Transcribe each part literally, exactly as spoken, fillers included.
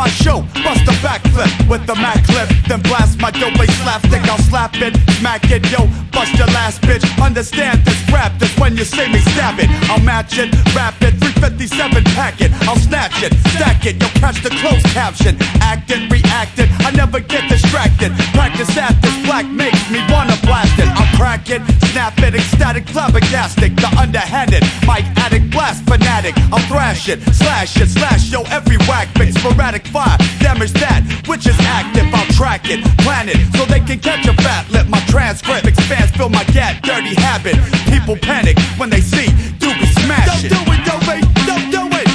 my show, bust a backflip with the Mac clip, then blast my dope bass slapstick. I'll slap it, smack it, yo, bust your last bitch. Understand this rap, this when you see me stab it. I'll match it, rap it, three fifty-seven pack it. I'll snatch it, stack it, you'll catch the closed caption. Act it, react it, I never get distracted. Practice at this black makes me wanna blast it. I'll crack it, snap it, ecstatic, flabbergastic. The underhanded, mic addict, blast fanatic. I'll thrash it, slash it, slash yo every whack mix. Sporadic fire, damage that which is active. I'll track it, plan it, so they can catch a fat lip. My transcript expands, fill my gat, dirty habit. People panic when they see Doobie smash it. Don't do it, don't wait, don't do it.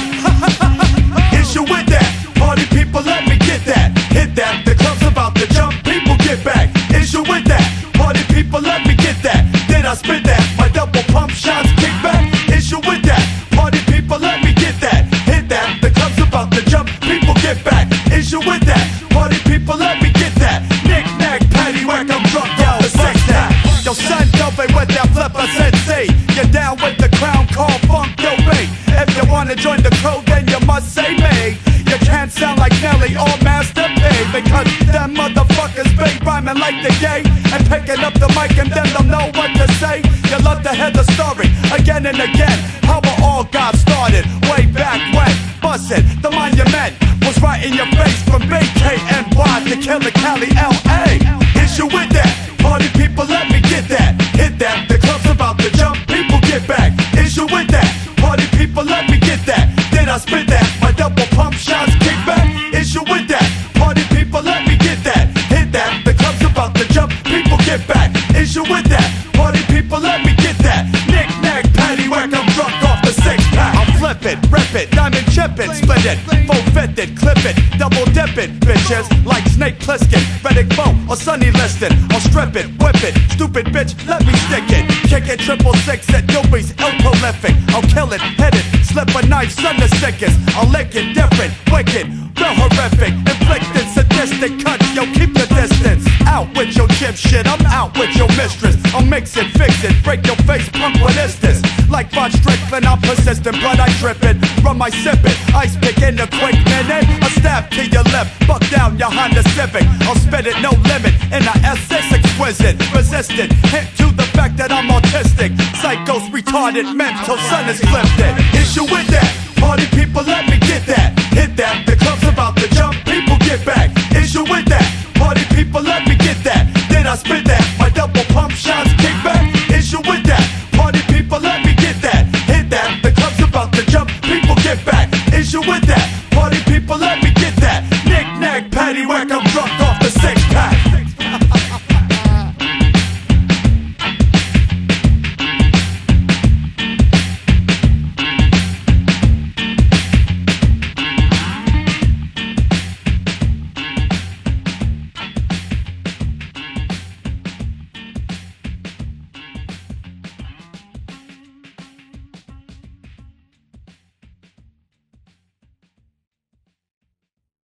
Is you with that? Party people, let me get that. Hit that, the club's about to jump, people get back. Is you with that? Party people, let me get that. Did I spit that? My double pump shots kick back. Is you with that? Party people, let me get that. Hit that, the club's about to jump, people get back. Is you with that? Party people, let me get that. Knick knack, patty whack, I'm drunk, yo, sex that. Yo son, don't be with that flipper sensei. You're down with the crown called Funk Yo Bay. If you wanna join the crew, then you must say me. You can't sound like Nelly or Master P, because them motherfuckers be rhyming like the gay and picking up the mic and then don't know what to say. You love to hear the story again and again, how it all got started way back when. Bust it, the monument was right in your face from B K N Y to Killer Cali L A. Is you with that? Party people, let me get that. Hit that, the club's about to jump, people get back. Is you with that? Party people, let me get that. Did I spit that? My double pump shots kick back. Is you with that? Party people, let me get that. Hit that, the club's about to jump, people get back. Is you with that? Party people, let me get that. Knick knack, patty whack, I'm drunk off the six pack. I'll flip it, rip it, diamond chip it, split it, full fit it, clip it, double dip it, bitches, like Snake Plissken, Reddick Bow, or Sonny Liston. I'll strip it, whip it, stupid bitch, let me stick it. Kick it, triple six at Dopey's ill prolific. I'll kill it, hit it, slip a knife, son the sickest. I'll lick it, different, wicked, feel horrific, inflicted, sadistic cuts, yo, keep the distance. Out with your chip shit, I'm out with your mistress. I'll mix it, fix it, break your face, punk, what is this? Like Von Strickland, I'm persistent, blood I drip it, rum I sip it, ice pick in a quick minute, a stab to your lip, buck down your Honda Civic, I'll spit it, no limit, in a S six exquisite, resistant, hint to the fact that I'm autistic, psychos, retarded, mental, son is flipped it. Is you with that? Party people, let me get that. Hit that, the club's about to jump, people get back. Is you with that? Party people, let me get that. Did I spit that? My double pump shots kick back. Is you with that? Party people, let me get that. Hit that, the club's about to jump, people get back. Is you with that?